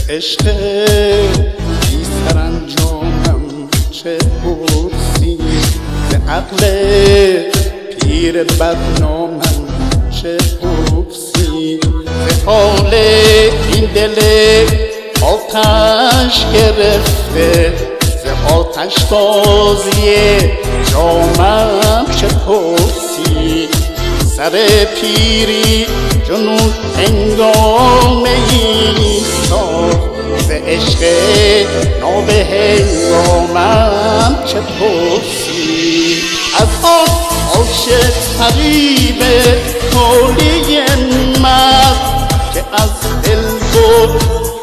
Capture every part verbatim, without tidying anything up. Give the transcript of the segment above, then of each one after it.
عشق بی سرانجامم چه پرسی، ز عقل پیر بدنامم چه پرسی، ز حال این دل آتش گرفته، ز آتش تازی جامم چه پرسی، سر پیری جنون هنگامه ای ساخت، ز عشق ناب هنگامم چه پرسی، از آن عاشق طریب تولی مرد که از دل بود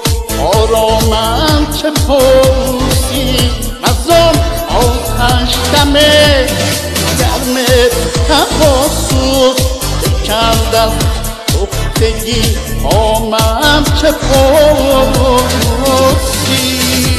آرامم چه پرسی، از آن آتش دم گرم تفاسوس که کرد از پختگی خامم چه پرسی.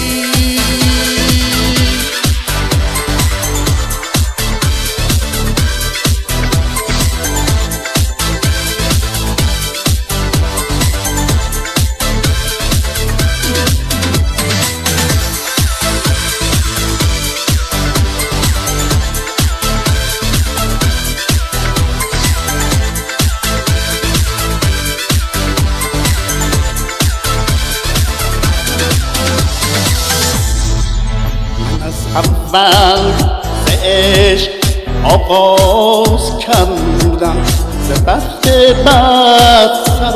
اول ز عشق آغاز کردم، ز بخت بد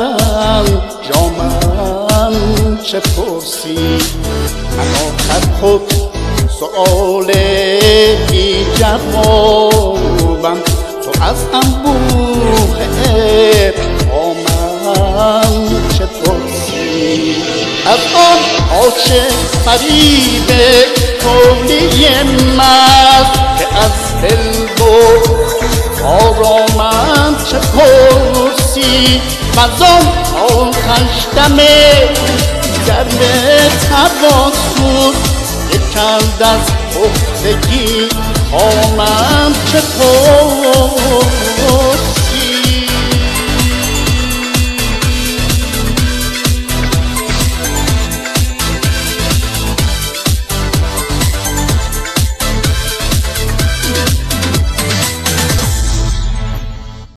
سرانجامم چه پرسی، من آخر خود سؤال بی جوابم، تو از انبوه ابهامم چه پرسی، از آن عاشق فریب تولی مرد که از دل بود آرامم چه پرسی، وز آن آتش دم گرم تفاسوس که کرد از پختگی خامم چه پرسی.